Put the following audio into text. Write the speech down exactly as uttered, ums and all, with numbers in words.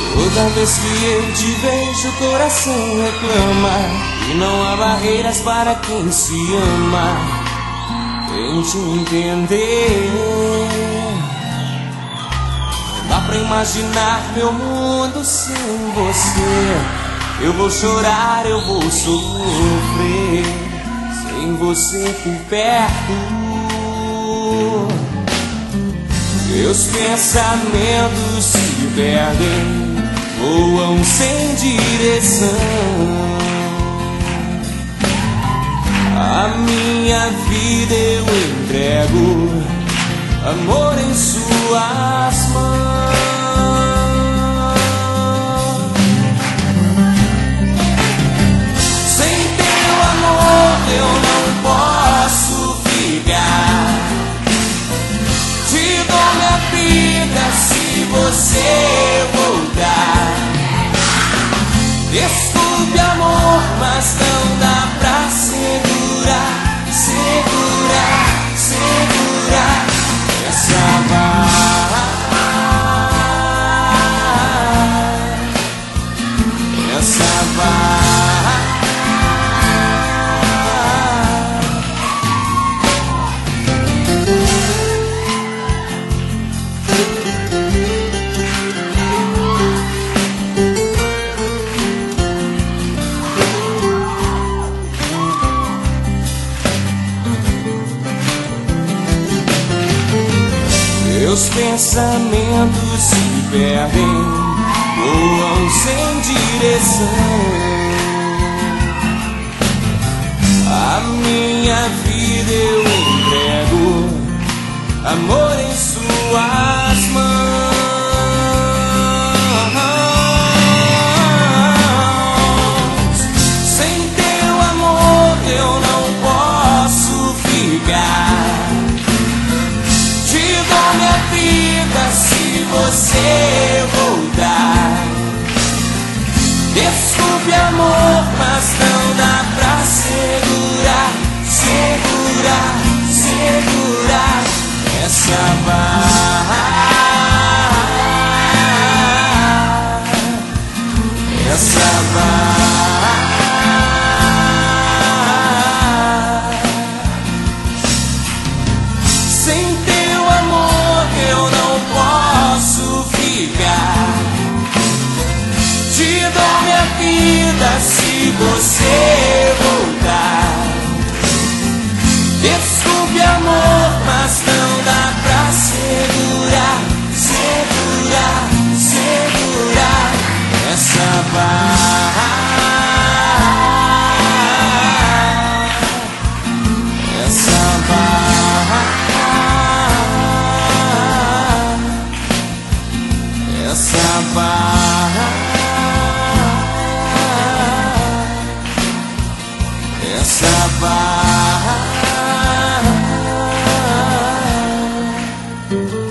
Toda vez que eu te vejo, o coração reclama. E não há barreiras para quem se ama. Tente entender. Não dá pra imaginar meu mundo sem você. Eu vou chorar, eu vou sofrer sem você por perto. Meus pensamentos se perdem, voam sem direção. A minha vida eu entrego, amor em suas mãos. Sem teu amor eu não posso ficar. Te dou minha vida se você voltar. Desculpe amor, mas não dá pra segurar, segurar, segurar essa barra, essa barra. Meus pensamentos se perdem, voam sem direção. A minha vida eu entrego, amor em suas mãos. Sem teu amor eu não posso ficar. Minha vida se você voltar. Desculpe amor, mas não dá pra segurar, segurar, segurar essa barra, essa barra. Sem teu amor eu não posso ficar. Te dou minha vida se você voltar. Desculpe amor, mas não dá pra segurar, segurar, segurar essa barra, essa barra, essa barra, essa barra.